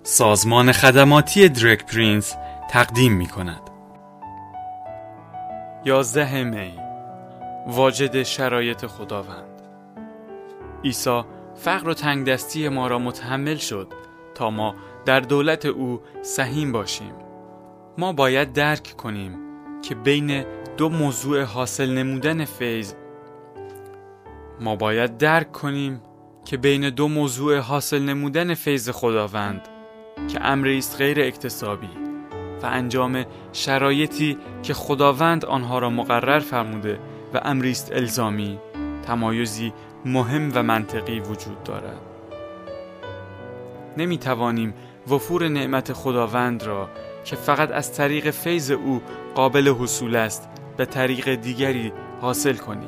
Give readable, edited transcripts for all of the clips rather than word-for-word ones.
سازمان خدماتی درگ پرینس تقدیم می کند. 11 می، واجد شرایط خداوند. عیسی فقر و تنگدستی ما را متحمل شد تا ما در دولت او سهیم باشیم. ما باید درک کنیم که بین دو موضوع حاصل نمودن فیض خداوند که امری است غیر اکتسابی و انجام شرایطی که خداوند آنها را مقرر فرموده و امری است الزامی، تمایزی مهم و منطقی وجود دارد. نمی توانیم وفور نعمت خداوند را که فقط از طریق فیض او قابل حصول است به طریق دیگری حاصل کنیم.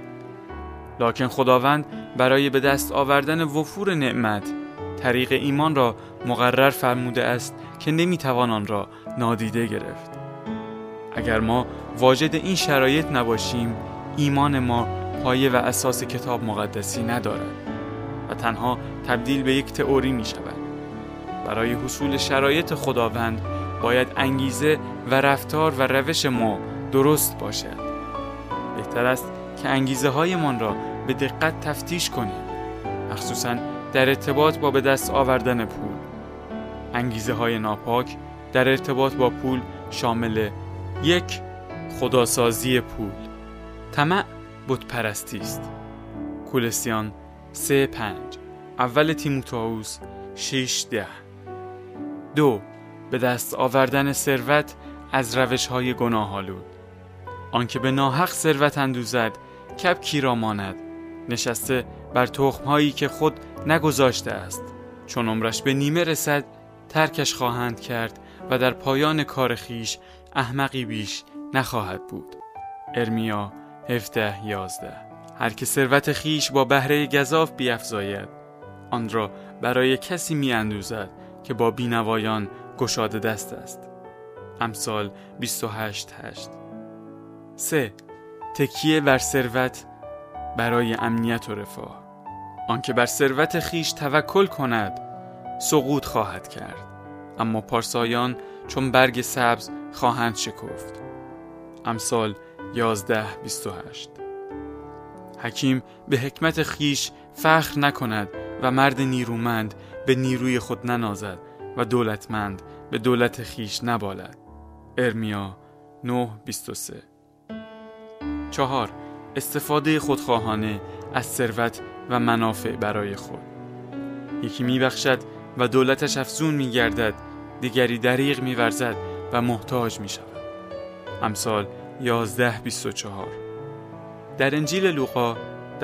لکن خداوند برای به دست آوردن وفور نعمت طریق ایمان را مقرر فرموده است که نمیتوان آن را نادیده گرفت. اگر ما واجد این شرایط نباشیم، ایمان ما پایه و اساس کتاب مقدسی ندارد و تنها تبدیل به یک تئوری می شود. برای حصول شرایط خداوند باید انگیزه و رفتار و روش ما درست باشد. بهتر است که انگیزه هایمان را به دقت تفتیش کنیم، مخصوصاً در ارتباط با به دست آوردن پول. انگیزه های ناپاک در ارتباط با پول شامل 1. خداسازی پول. طمع بت پرستی است. کولوسیان 3:5. اول تیموتائوس 6:10. 2. به دست آوردن ثروت از روش‌های گناه‌آلود. آنکه به ناحق ثروت اندوزد کبکی را ماند، نشسته بر تخم‌هایی که خود نگذاشته است. چون عمرش به نیمه رسد ترکش خواهند کرد و در پایان کار خیش احمقی بیش نخواهد بود. ارمیا 17:11. هر که ثروت خیش با بهره گزاف بیفزاید، آن را برای کسی می اندوزد که با بینوایان گشاده دست است. امثال 28:8. 3. تکیه بر ثروت برای امنیت و رفاه. آنکه بر ثروت خیش توکل کند سقوط خواهد کرد، اما پارسایان چون برگ سبز خواهند شکفت. امثال 11:28. حکیم به حکمت خیش فخر نکند و مرد نیرومند به نیروی خود ننازد و دولتمند به دولت خیش نبالد. ارمیا 9:23. 4. استفاده خودخواهانه از ثروت و منافع برای خود. یکی میبخشد و دولتش افزون میگردد، دیگری دریغ میورزد و محتاج میشود. امثال 11:24. در انجیل لوقا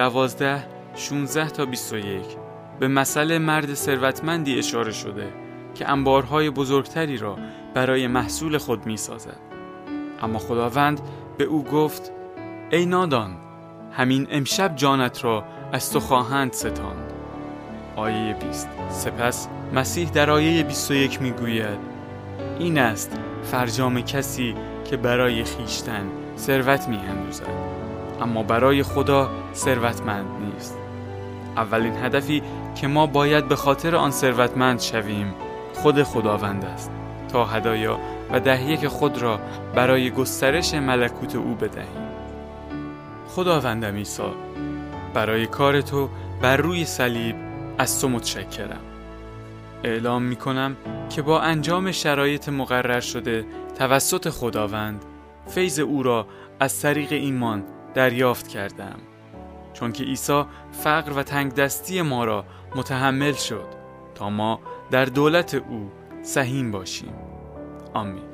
12:16-21 به مثل مرد ثروتمندی اشاره شده که انبارهای بزرگتری را برای محصول خود میسازد. اما خداوند به او گفت: ای نادان، همین امشب جانت را از تو خواهند ستاند. آیه 20. سپس مسیح در آیه 21 میگوید: این است فرجام کسی که برای خیشتن ثروت می‌اندوزد اما برای خدا ثروتمند نیست. اولین هدفی که ما باید به خاطر آن ثروتمند شویم خود خداوند است تا هدایا و دهیه خود را برای گسترش ملکوت او بدهیم. خداوندم عیسی، برای کار تو بر روی صلیب از تو متشکرم. اعلام می‌کنم که با انجام شرایط مقرر شده توسط خداوند، فیض او را از طریق ایمان دریافت کردم، چون که عیسی فقر و تنگدستی ما را متحمل شد تا ما در دولت او سهیم باشیم. آمین.